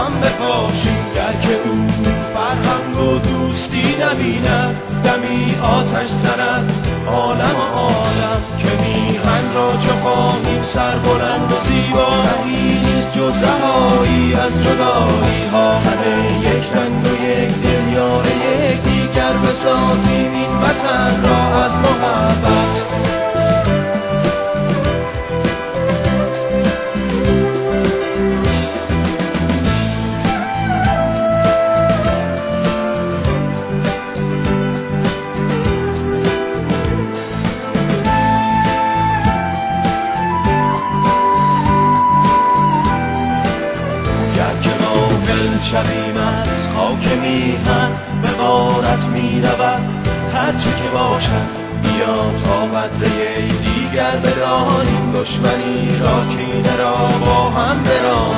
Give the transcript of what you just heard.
هم بپاشیم. گر که او فرهنگ و دوستی نبیند، دمی آتش زند عالم و عالم. که میهن را چه خواهیم سربلند و زیبا، رهی نیست جز رهایی از جدایی ها. همه یک رنگ و یک دل یار یکدیگر، بسازیم این وطن را از محبت. شویم از خاک میهن، به غارت می رود هرچی که باشد. بیا تا قدر دیگر بدانیم، دشمنی را کینه را با هم برانیم.